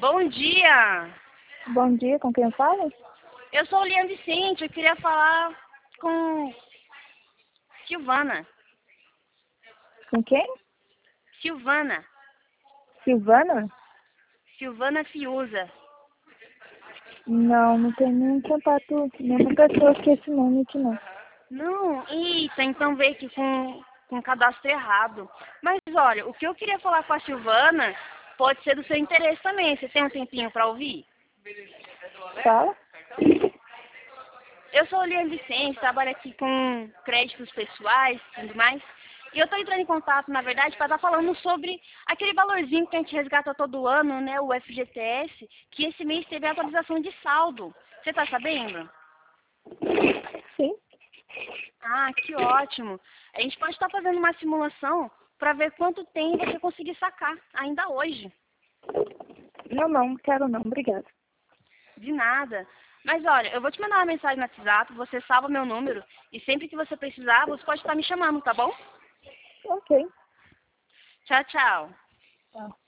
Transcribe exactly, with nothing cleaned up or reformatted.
Bom dia! Bom dia, com quem eu falo? Eu sou Liane Vicente, eu queria falar com Silvana. Com quem? Silvana. Silvana? Silvana Fiuza. Não, não tem nenhum contato, nenhuma pessoa com esse nome aqui não. Não, eita, então veio aqui com, com cadastro errado. Mas olha, o que eu queria falar com a Silvana pode ser do seu interesse também. Você tem um tempinho para ouvir? Fala? Eu sou Liane Vicente, trabalho aqui com créditos pessoais e tudo mais. E eu estou entrando em contato, na verdade, para estar falando sobre aquele valorzinho que a gente resgata todo ano, né, o F G T S, que esse mês teve atualização de saldo. Você está sabendo? Sim. Ah, que ótimo. A gente pode estar fazendo uma simulação para ver quanto tem você conseguir sacar ainda hoje. Não, não, quero não, obrigada. De nada. Mas olha, eu vou te mandar uma mensagem no WhatsApp, você salva meu número e sempre que você precisar, você pode estar me chamando, tá bom? Ok. Tchau, tchau. Tá.